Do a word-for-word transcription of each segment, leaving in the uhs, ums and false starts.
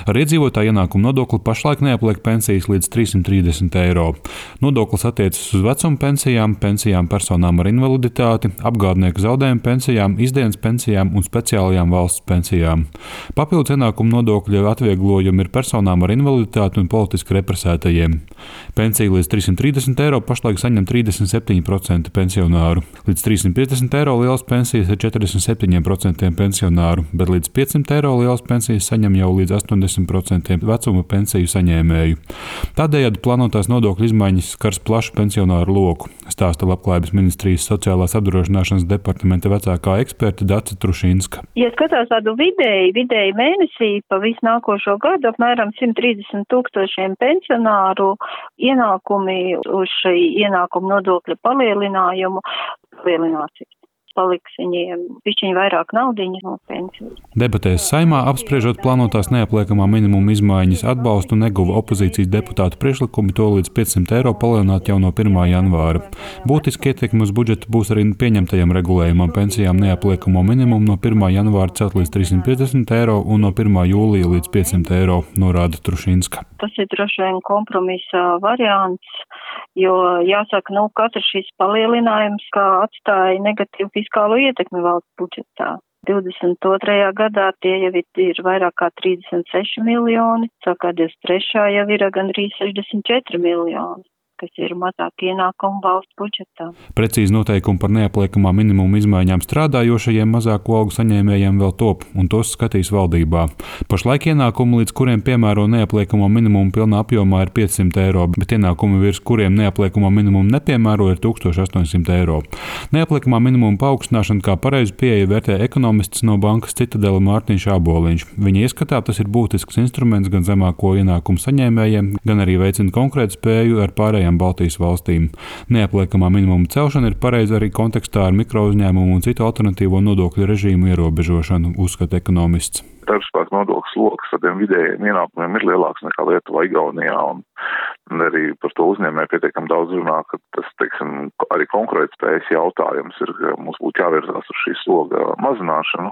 Ar iedzīvotāju ienākumu nodokli pašlaik neapliek pensijas līdz trīssimt trīsdesmit eiro. Nodoklis attiecas uz vecuma pensijām, pensijām personām ar invaliditāti, apgādnieku zaudējumu pensijām, izdienas pensijām un speciālajām valsts pensijām. Papildus ienākumu nodokļa atvieglojumi ir personām ar invaliditāti un politiski represētajiem. Pensiju līdz trīssimt trīsdesmit eiro pašlaik saņem trīsdesmit septiņi procenti pensionāru. Līdz trīssimt piecdesmit eiro lielas pensijas ir četrdesmit septiņi procenti pensionāru, bet līdz piecsimt eiro lielas pensijas saņem jau līdz astoņdesmit procenti vecuma pensiju saņēmēju. Tādējādi plānotās nodokļu izmaiņas skars plašu pensionāru loku, stāsta Labklājības ministrijas sociālās apdrošināšanas departamenta vecākā eksperte Dace Trušinska. Ja skatās tādu vidēji, vidēji mēnesī pa visu nākošo gadu, apmēram simt trīsdesmit tūkstošiem pensionāru ienākumi uz šī ienākuma nodokļa palielinājumu palielināsies. Paliks viņiem pišķiņi vairāk naudiņa no pensijas. Debatēs Saeimā apspriežot plānotās neapliekamā minimuma izmaiņas atbalstu neguva opozīcijas deputātu priekšlikumi to līdz piecsimt eiro palielināt jau no pirmā janvāra. Būtiski ietekmi uz budžetu būs arī pieņemtajam regulējumam pensijām neapliekamo minimumu no pirmā janvāra celt līdz trīssimt piecdesmit eiro un no pirmā jūlija līdz piecsimt eiro, norāda Trušinska. Tas ir droši vien kompromisa variants, jo jāsaka, nu, katrs šis palielinājums kā atstāja negatīvu fiskālo ietekmi valsts budžetā. divdesmit otrajā gadā tie jau ir vairāk kā trīsdesmit seši miljoni, savukārt divdesmit trešā jau ir gandrīz sešdesmit četri miljoni, kas ir mazāk ienākumu valsts budžetā. Precīzi noteikumi par neapliekamā minimuma izmaiņām strādājošajiem mazāku algu saņēmējiem vēl top, un tos skatīs valdībā. Pašlaik ienākumi, līdz kuriem piemēro neapliekamo minimumu pilnā apjomā, ir piecsimt eiro, bet ienākumi, virs kuriem neapliekamo minimumu nepiemēro, ir tūkstoš astoņsimt eiro. Neapliekamā minimuma paaugstināšana kā pareizu pieeju vērtē ekonomists no bankas Citadele Mārtiņš Āboliņš. Viņa ieskatā tas ir būtisks instruments gan zemāko ienākumu saņēmējiem, gan arī veicina konkrētu spēju ar pārējām Baltijas valstīm. Neapliekamā minimuma celšana ir pareiza arī kontekstā ar mikrouzņēmumu un citu alternatīvo nodokļu režīmu ierobežošanu, uzskata ekonomists. Darbspēka nodokļu sloks ar tiem vidējiem ienākumiem ir lielāks nekā Lietuvā, Igaunijā, un, un arī par to uzņēmēji pietiekami daudz runā, ka tas, teiksim, arī konkurētspējas jautājums ir, ka mums būtu jāvirzās uz šī sloga mazināšanu,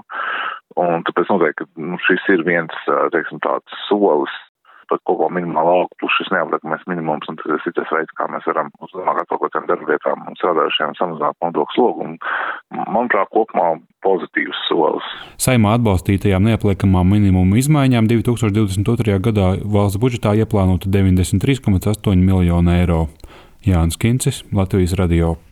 un tāpēc noteikti, ka nu, šis ir viens, teiksim, tāds solis par kaut ko minimālu algu, plus šis neapliekamais minimums, un tas ir citas veids, kā mēs varam uz zemākā kaut kādiem darbvietām un strādājušiem samazināt nodokļu slogu, un, manuprāt, kopumā pozitīvs solis. Saeimā atbalstītajām neapliekamām minimuma izmaiņām divi tūkstoši divdesmit otrajā gadā valsts budžetā ieplānota deviņdesmit trīs komats astoņi miljoni eiro. Jānis Kincis, Latvijas radio.